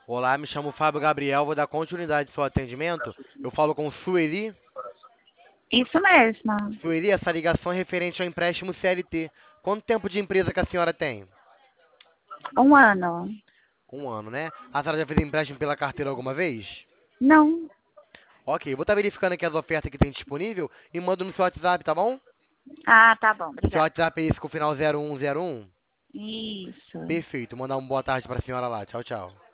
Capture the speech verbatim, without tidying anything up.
Olá, me chamo Fábio Gabriel, vou dar continuidade ao seu atendimento. Eu falo com Sueli. Isso mesmo. Sueli, essa ligação é referente ao empréstimo C L T. Quanto tempo de empresa que a senhora tem? Um ano. Um ano, né? A senhora já fez empréstimo pela carteira alguma vez? Não. Ok, vou estar verificando aqui as ofertas que tem disponível e mando no seu WhatsApp, tá bom? Ah, tá bom, Seu obrigada. WhatsApp é esse com o final zero um zero um? Isso. Perfeito, mandar uma boa tarde para a senhora lá. Tchau, tchau.